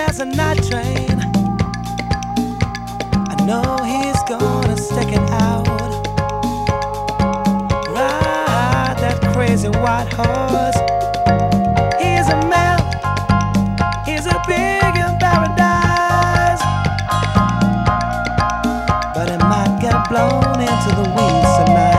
as a night train. I know he's gonna stick it out. Ride that crazy white horse.